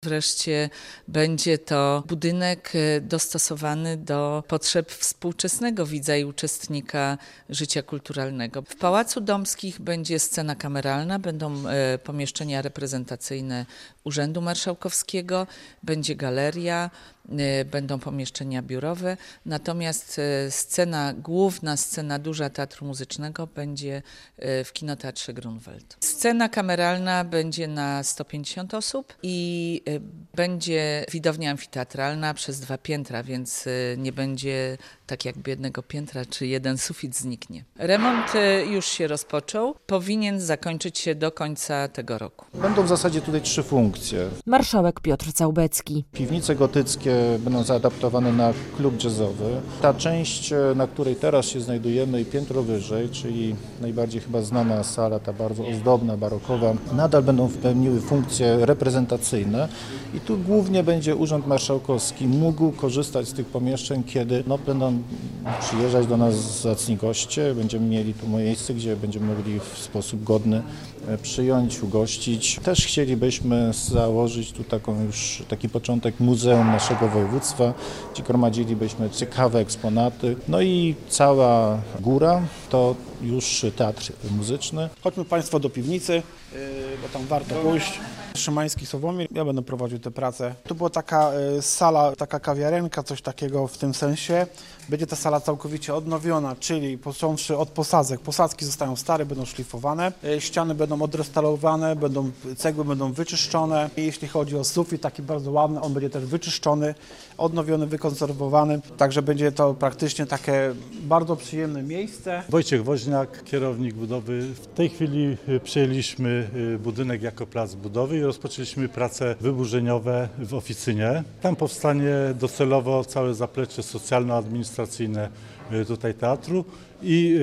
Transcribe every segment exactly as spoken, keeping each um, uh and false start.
Wreszcie będzie to budynek dostosowany do potrzeb współczesnego widza i uczestnika życia kulturalnego. W Pałacu Domskich będzie scena kameralna, będą pomieszczenia reprezentacyjne Urzędu Marszałkowskiego, będzie galeria, będą pomieszczenia biurowe, natomiast scena główna, scena duża Teatru Muzycznego będzie w Kinoteatrze Grunwald. Scena kameralna będzie na sto pięćdziesiąt osób i będzie widownia amfiteatralna przez dwa piętra, więc nie będzie tak jakby jednego piętra, czy jeden sufit zniknie. Remont już się rozpoczął, powinien zakończyć się do końca tego roku. Będą w zasadzie tutaj trzy funkcje. Marszałek Piotr Całbecki. Piwnice gotyckie będą zaadaptowane na klub jazzowy. Ta część, na której teraz się znajdujemy i piętro wyżej, czyli najbardziej chyba znana sala, ta bardzo ozdobna, barokowa, nadal będą pełniły funkcje reprezentacyjne i tu głównie będzie Urząd Marszałkowski mógł korzystać z tych pomieszczeń, kiedy no, będą przyjeżdżać do nas zacni goście. Będziemy mieli tu miejsce, gdzie będziemy mogli w sposób godny przyjąć, ugościć. Też chcielibyśmy założyć tu taką już taki początek muzeum naszego województwa, gdzie gromadzilibyśmy ciekawe eksponaty. No i cała góra to już teatr muzyczny. Chodźmy Państwo do piwnicy, bo tam warto pójść. Szymański Sławomir, ja będę prowadził tę pracę. To była taka sala, taka kawiarenka, coś takiego w tym sensie. Będzie ta sala całkowicie odnowiona, czyli począwszy od posadzek. Posadzki zostają stare, będą szlifowane, ściany będą odrestaurowane, będą, cegły będą wyczyszczone. I jeśli chodzi o sufit, taki bardzo ładny, on będzie też wyczyszczony, odnowiony, wykonserwowany. Także będzie to praktycznie takie bardzo przyjemne miejsce. Wojciech Woźniak, kierownik budowy. W tej chwili przyjęliśmy budynek jako plac budowy i rozpoczęliśmy prace wyburzeniowe w oficynie. Tam powstanie docelowo całe zaplecze socjalno-administracyjne tutaj teatru i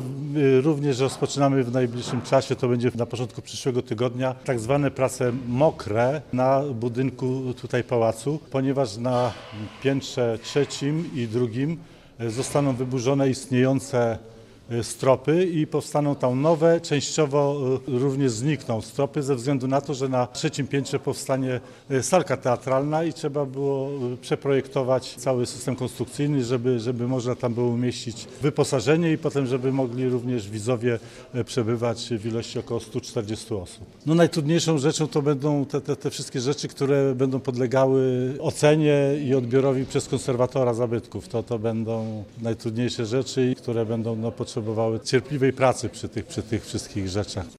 również rozpoczynamy w najbliższym czasie, to będzie na początku przyszłego tygodnia, tak zwane prace mokre na budynku tutaj pałacu, ponieważ na piętrze trzecim i drugim zostaną wyburzone istniejące stropy i powstaną tam nowe, częściowo również znikną stropy ze względu na to, że na trzecim piętrze powstanie salka teatralna i trzeba było przeprojektować cały system konstrukcyjny, żeby, żeby można tam było umieścić wyposażenie i potem, żeby mogli również widzowie przebywać w ilości około stu czterdziestu osób. No najtrudniejszą rzeczą to będą te, te, te wszystkie rzeczy, które będą podlegały ocenie i odbiorowi przez konserwatora zabytków. To, to będą najtrudniejsze rzeczy, które będą no, potrzebowały cierpliwej pracy przy tych, przy tych wszystkich rzeczach.